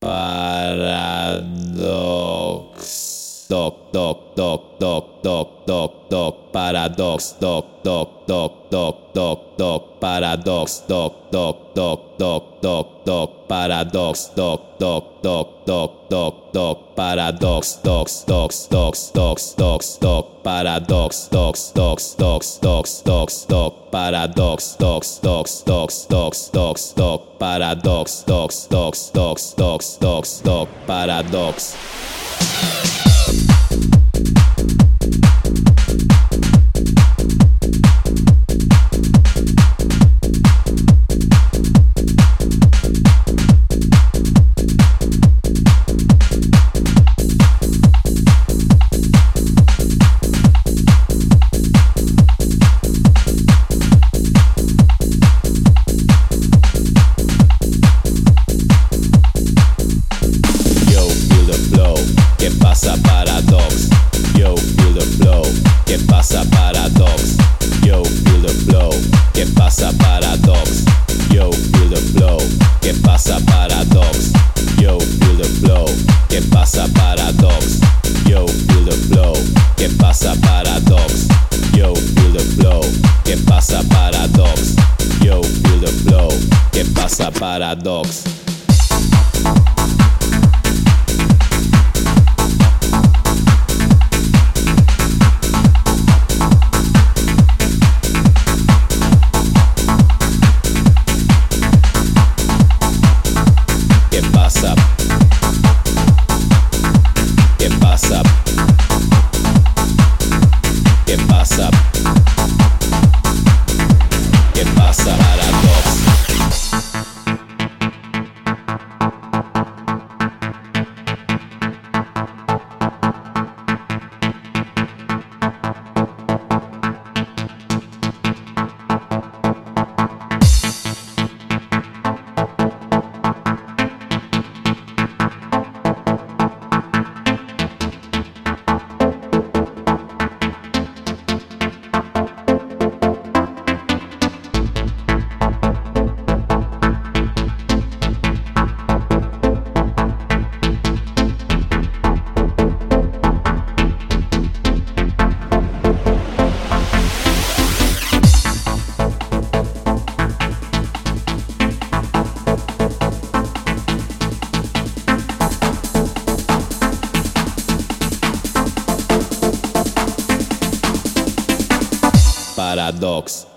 Paradox. Doc, doc, doc, doc, doc, doc, doc. Paradox. Doc, doc, doc, doc, doc, doc. Paradox. Doc, doc, doc, doc, doc, doc. Paradox. Doc, doc, doc, doc, doc, doc. Paradox. Docs, docs, docs, docs, docs, doc. Paradox. Docs, docs, docs, docs, docs, doc. Paradox. Docs, docs, docs, docs, docs, doc. Paradox. Docs, docs, docs, docs, docs, doc. Paradox. ¿Qué pasa Paradox? Yo, feel the flow. ¿Qué pasa Paradox? Yo, feel the flow. ¿Qué pasa Paradox? Yo, feel the flow. ¿Qué pasa Paradox? Yo, feel the flow. ¿Qué pasa Paradox? Yo, feel the flow. ¿Qué pasa Paradox? Yo, feel the flow. ¿Qué pasa Paradox? Yo, feel the flow. ¿Qué pasa Paradox? ¿Qué pasa? ¿Qué pasa? ¿Qué pasa? ¿Qué pasa Paradox? Paradox.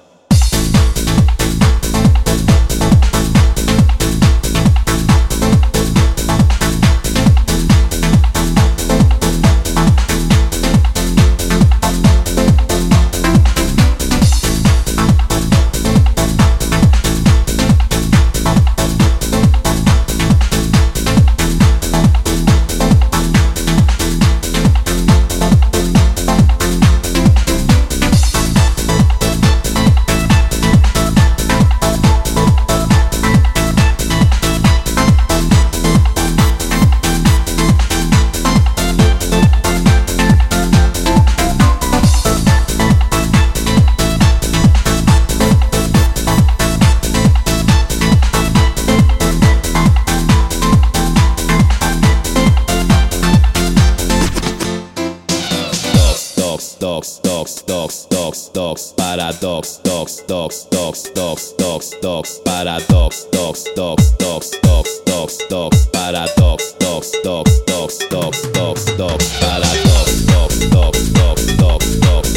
Docs, docs, docs, docs, docs, paradox, docs, docs, docs, docs, docs, docs, paradox, docs, docs, docs, docs, docs, docs, paradox, docs, docs, docs, docs, docs, docs, paradox, docs, docs, docs, docs, docs.